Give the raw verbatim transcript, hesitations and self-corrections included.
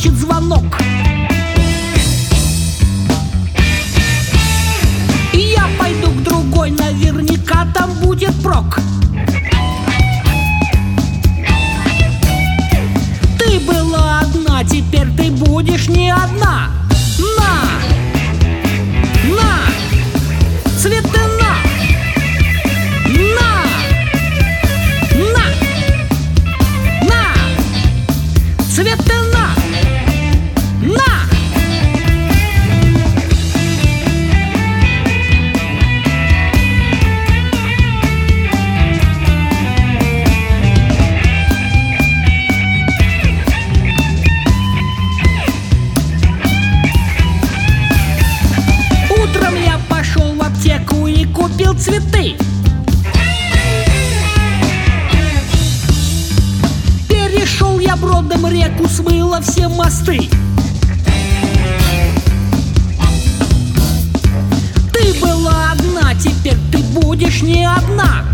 значит звонок. И я пойду к другой, наверняка там будет прок. Ты была одна, теперь ты будешь не одна. На! На! Цветы на! На! На! На! Цветы на! На! Утром я пошел в аптеку и купил цветы. Перешел я бродом реку, смыло все мосты. Ты была одна, теперь ты будешь не одна.